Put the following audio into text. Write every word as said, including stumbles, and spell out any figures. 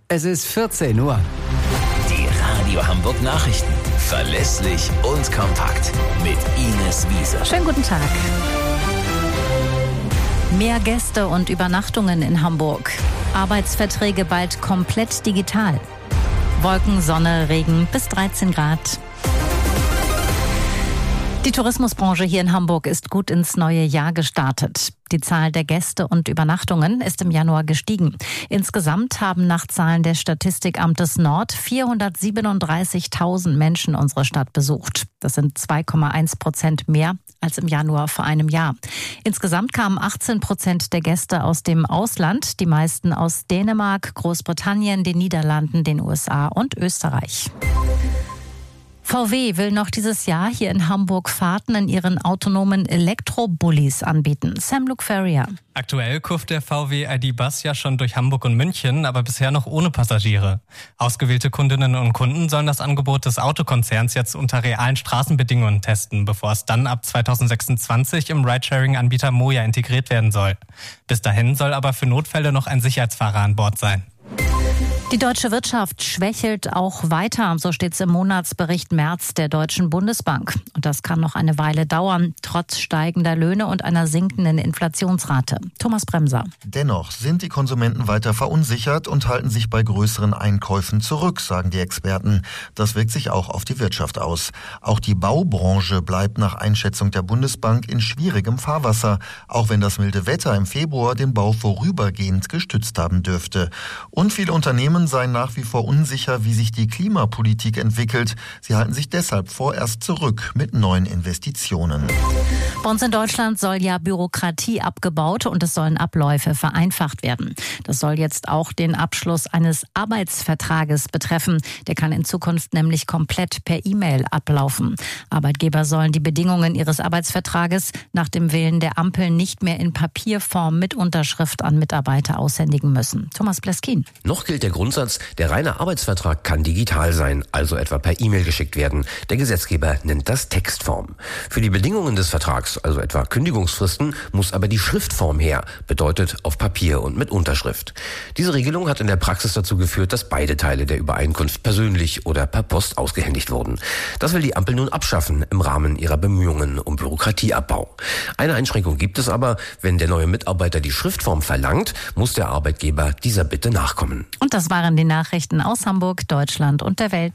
Es ist vierzehn Uhr. Die Radio Hamburg Nachrichten. Verlässlich und kompakt. Mit Ines Wiese. Schönen guten Tag. Mehr Gäste und Übernachtungen in Hamburg. Arbeitsverträge bald komplett digital. Wolken, Sonne, Regen bis dreizehn Grad. Die Tourismusbranche hier in Hamburg ist gut ins neue Jahr gestartet. Die Zahl der Gäste und Übernachtungen ist im Januar gestiegen. Insgesamt haben nach Zahlen des Statistikamtes Nord vierhundertsiebenunddreißigtausend Menschen unsere Stadt besucht. Das sind zwei Komma eins Prozent mehr als im Januar vor einem Jahr. Insgesamt kamen achtzehn Prozent der Gäste aus dem Ausland, die meisten aus Dänemark, Großbritannien, den Niederlanden, den U S A und Österreich. V W will noch dieses Jahr hier in Hamburg Fahrten in ihren autonomen Elektrobullis anbieten. Sam Luke Ferrier. Aktuell kurft der V W I D-Bus ja schon durch Hamburg und München, aber bisher noch ohne Passagiere. Ausgewählte Kundinnen und Kunden sollen das Angebot des Autokonzerns jetzt unter realen Straßenbedingungen testen, bevor es dann ab zweitausendsechsundzwanzig im Ridesharing-Anbieter Moja integriert werden soll. Bis dahin soll aber für Notfälle noch ein Sicherheitsfahrer an Bord sein. Die deutsche Wirtschaft schwächelt auch weiter, so steht es im Monatsbericht März der Deutschen Bundesbank. Und das kann noch eine Weile dauern, trotz steigender Löhne und einer sinkenden Inflationsrate. Thomas Bremser. Dennoch sind die Konsumenten weiter verunsichert und halten sich bei größeren Einkäufen zurück, sagen die Experten. Das wirkt sich auch auf die Wirtschaft aus. Auch die Baubranche bleibt nach Einschätzung der Bundesbank in schwierigem Fahrwasser, auch wenn das milde Wetter im Februar den Bau vorübergehend gestützt haben dürfte. Und viele Unternehmen seien nach wie vor unsicher, wie sich die Klimapolitik entwickelt. Sie halten sich deshalb vorerst zurück mit neuen Investitionen. Bei uns in Deutschland soll ja Bürokratie abgebaut und es sollen Abläufe vereinfacht werden. Das soll jetzt auch den Abschluss eines Arbeitsvertrages betreffen. Der kann in Zukunft nämlich komplett per E-Mail ablaufen. Arbeitgeber sollen die Bedingungen ihres Arbeitsvertrages nach dem Willen der Ampel nicht mehr in Papierform mit Unterschrift an Mitarbeiter aushändigen müssen. Thomas Pleskin. Noch gilt der Grundsatz, der reine Arbeitsvertrag kann digital sein, also etwa per E-Mail geschickt werden. Der Gesetzgeber nennt das Textform. Für die Bedingungen des Vertrags, also etwa Kündigungsfristen, muss aber die Schriftform her, bedeutet auf Papier und mit Unterschrift. Diese Regelung hat in der Praxis dazu geführt, dass beide Teile der Übereinkunft persönlich oder per Post ausgehändigt wurden. Das will die Ampel nun abschaffen im Rahmen ihrer Bemühungen um Bürokratieabbau. Eine Einschränkung gibt es aber: Wenn der neue Mitarbeiter die Schriftform verlangt, muss der Arbeitgeber dieser Bitte nachkommen. Und das waren die Nachrichten aus Hamburg, Deutschland und der Welt.